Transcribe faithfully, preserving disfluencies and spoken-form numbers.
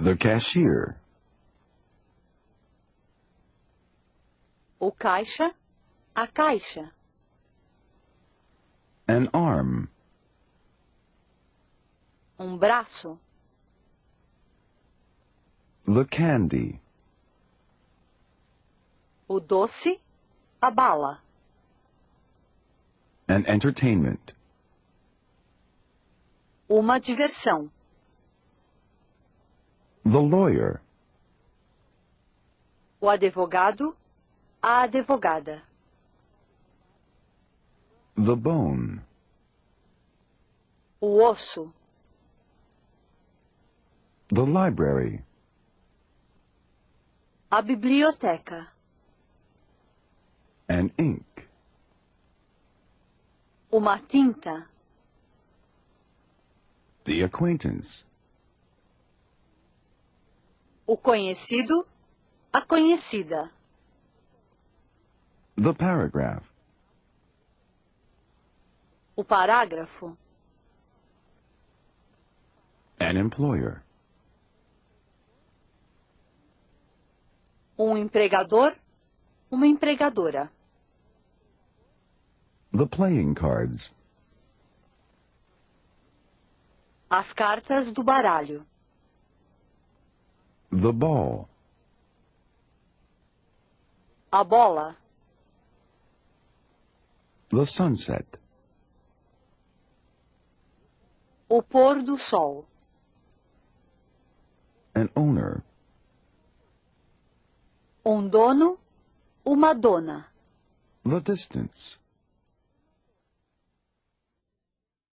The cashier. O caixa, a caixa. An arm. Um braço. The candy. O doce, a bala. An entertainment. Uma diversão. The lawyer. O advogado, a advogada. The bone. O osso. The library. A biblioteca. An ink. Uma tinta. The acquaintance. O conhecido, a conhecida. The paragraph. O parágrafo. An employer. Um empregador, uma empregadora. The playing cards. As cartas do baralho. The ball. A bola. The sunset. O pôr do sol. An owner. Um dono, uma dona. The distance.